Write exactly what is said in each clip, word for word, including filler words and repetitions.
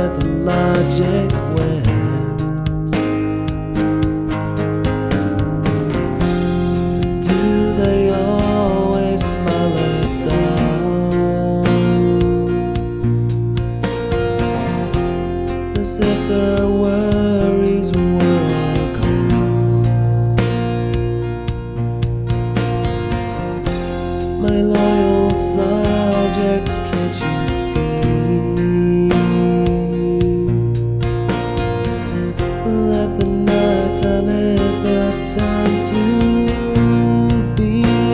where the logic went. Do they always smile at dawn, as if their worries were all gone? My loyal subjects, can't you see? That the night time is the time to be.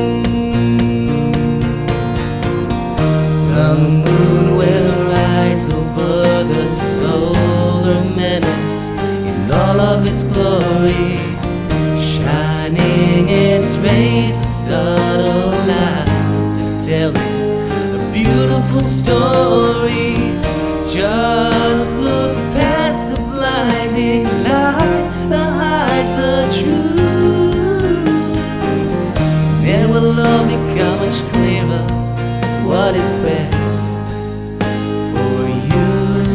The moon will rise over the solar menace in all of its glory, shining its rays of subtle lies, telling a beautiful story. Just look past the blinding light that hides the truth, and it will all become much clearer what is best for you.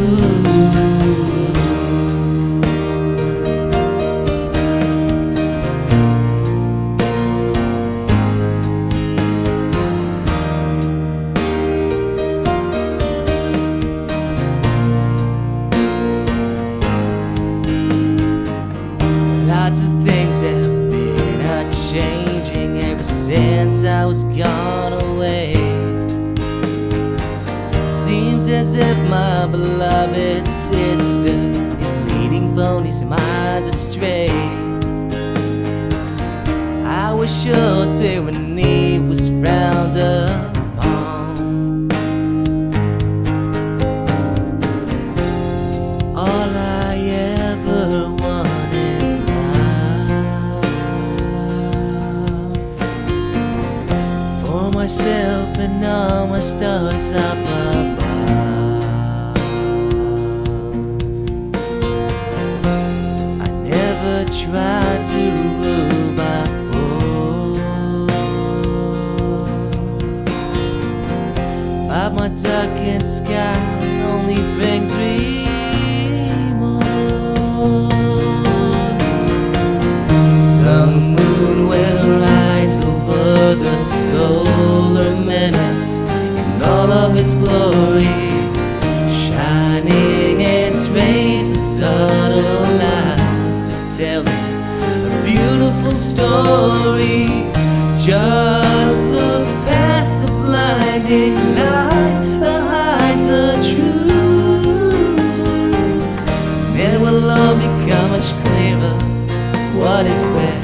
Lots of things have been a-changing ever since I was gone away. Seems as if my beloved sister is leading ponies' minds astray. I was sure tyranny was frowned upon. All I ever want is for myself and all my stars up above. I never tried to rule by force, but my darkened sky only brings remorse. The moon will rise over the solar menace in all of its glory, shining its rays of subtle lies, telling a beautiful story. Just look past the blinding light that hides the truth, and it will all become much clearer what is best